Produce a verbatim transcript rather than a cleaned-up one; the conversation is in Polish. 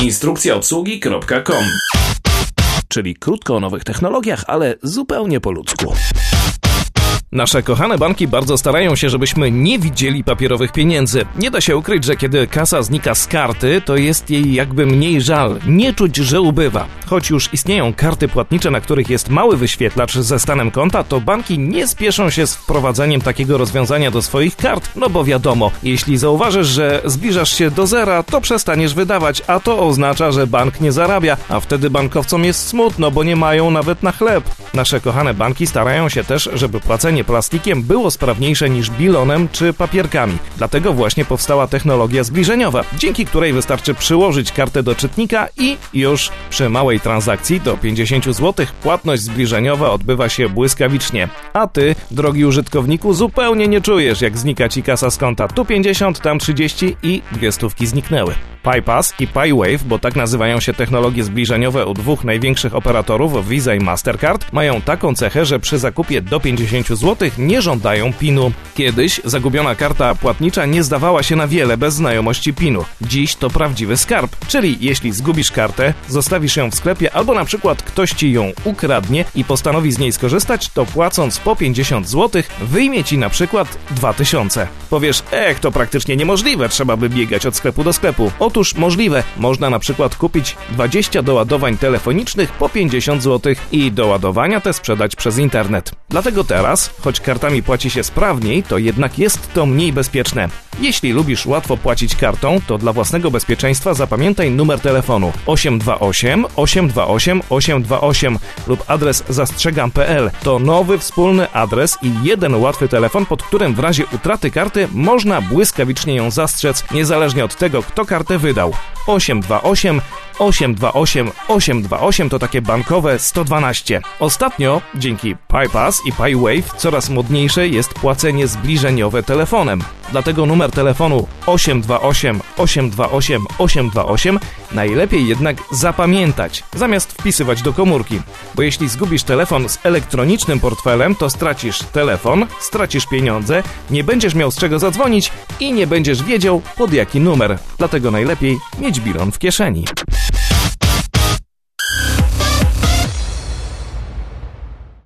instrukcja obsługi kropka com. Czyli krótko o nowych technologiach, ale zupełnie po ludzku. Nasze kochane banki bardzo starają się, żebyśmy nie widzieli papierowych pieniędzy. Nie da się ukryć, że kiedy kasa znika z karty, to jest jej jakby mniej żal. Nie czuć, że ubywa. Choć już istnieją karty płatnicze, na których jest mały wyświetlacz ze stanem konta, to banki nie spieszą się z wprowadzeniem takiego rozwiązania do swoich kart, no bo wiadomo, jeśli zauważysz, że zbliżasz się do zera, to przestaniesz wydawać, a to oznacza, że bank nie zarabia, a wtedy bankowcom jest smutno, bo nie mają nawet na chleb. Nasze kochane banki starają się też, żeby płacenie plastikiem było sprawniejsze niż bilonem czy papierkami. Dlatego właśnie powstała technologia zbliżeniowa, dzięki której wystarczy przyłożyć kartę do czytnika i już przy małej transakcji do pięćdziesiąt złotych płatność zbliżeniowa odbywa się błyskawicznie. A ty, drogi użytkowniku, zupełnie nie czujesz, jak znika ci kasa z konta. Tu pięćdziesiąt, tam trzydzieści i dwie stówki zniknęły. PayPass i PayWave, bo tak nazywają się technologie zbliżeniowe u dwóch największych operatorów, Visa i Mastercard, mają taką cechę, że przy zakupie do pięćdziesiąt złotych nie żądają pinu. Kiedyś zagubiona karta płatnicza nie zdawała się na wiele bez znajomości pinu. Dziś to prawdziwy skarb, czyli jeśli zgubisz kartę, zostawisz ją w sklepie albo na przykład ktoś ci ją ukradnie i postanowi z niej skorzystać, to płacąc po pięćdziesiąt złotych wyjmie ci na przykład dwa tysiące. Powiesz, ech, to praktycznie niemożliwe, trzeba by biegać od sklepu do sklepu. Otóż możliwe, można na przykład kupić dwadzieścia doładowań telefonicznych po pięćdziesiąt złotych i doładowania te sprzedać przez internet. Dlatego teraz, choć kartami płaci się sprawniej, to jednak jest to mniej bezpieczne. Jeśli lubisz łatwo płacić kartą, to dla własnego bezpieczeństwa zapamiętaj numer telefonu osiem dwa osiem, osiem dwa osiem, osiem dwa osiem lub adres zastrzegam kropka p l. To nowy wspólny adres i jeden łatwy telefon, pod którym w razie utraty karty można błyskawicznie ją zastrzec, niezależnie od tego, kto kartę wydał. osiem dwa osiem, osiem dwa osiem, osiem dwa osiem to takie bankowe sto dwanaście. Ostatnio, dzięki PayPass i PayWave, coraz modniejsze jest płacenie zbliżeniowe telefonem. Dlatego numer telefonu osiem dwa osiem, osiem dwa osiem, osiem dwa osiem najlepiej jednak zapamiętać, zamiast wpisywać do komórki. Bo jeśli zgubisz telefon z elektronicznym portfelem, to stracisz telefon, stracisz pieniądze, nie będziesz miał z czego zadzwonić i nie będziesz wiedział, pod jaki numer. Dlatego najlepiej mieć bilon w kieszeni.